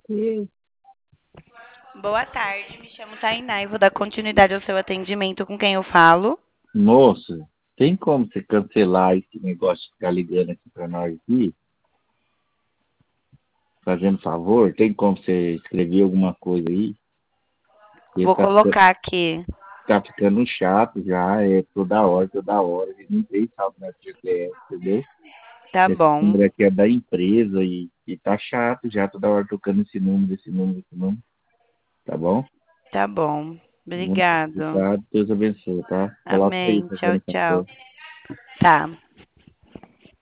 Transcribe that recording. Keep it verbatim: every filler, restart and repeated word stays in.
E Boa tarde, me chamo Tainá e vou dar continuidade ao seu atendimento. Com quem eu falo? moça, tem como você cancelar esse negócio de ficar ligando aqui pra nós aqui? Fazendo favor? Tem como você escrever alguma coisa aí? Porque Vou tá ficando, colocar aqui. tá ficando chato já, é toda hora, toda hora. A gente não tem sabe na G P S, entendeu? Tá Esse bom, número aqui é da empresa e, e tá chato já, toda hora tocando esse número, esse número, esse número. Tá bom? tá bom. Muito Obrigado. obrigado, Deus abençoe, tá? Coloca aí, Amém. Tchau, fazendo tchau. favor. Tá.